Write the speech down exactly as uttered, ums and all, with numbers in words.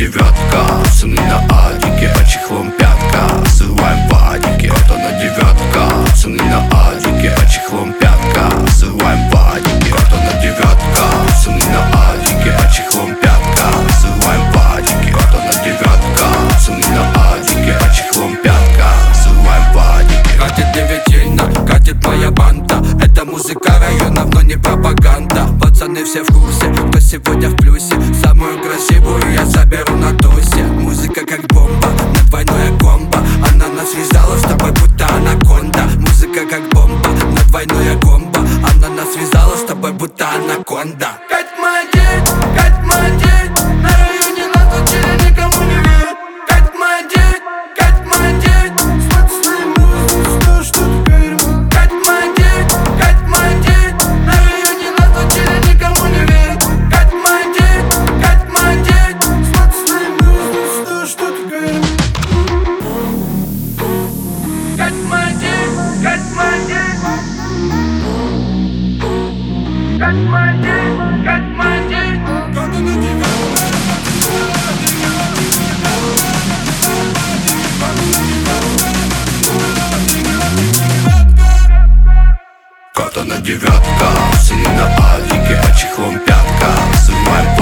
девятка, пацаны на адике, а чехлом пятка, срываем вадики. Кота на девятка, пацаны на адике, а чехлом пятка, срываем вадики. Кота на девятка, пацаны на адике, а чехлом пятка, срываем вадики. Кота на девятка, пацаны на адике, а чехлом пятка, срываем вадики. Катит девятина, катит моя банда. Это музыка районов, но не пропаганда. Пацаны все в курсе, кто сегодня в плюсе. Самую красивую я заберу на тусе. Музыка как бомба, на двойное комбо. Она нас связала с тобой, будто анаконда. Музыка как бомба, на двойное комбо. Она нас связала с тобой, будто анаконда. Кать моя деть, Кать моя деть, на районе нас учили, никому не верят. Кать моя деть, Кать моя деть, сладостная музыка, сто штук первых. Кать моя деть, Кать моя деть, на районе нас учили, никому не верят. Кать моя деть, Кать моя деть, сладостная музыка, сто штук первых. Кать моя деть, Кать моя деть, Кать моя деть, Кать моя деть. Кота на девятка, пацаны на адике, а чехлом пятка, срываем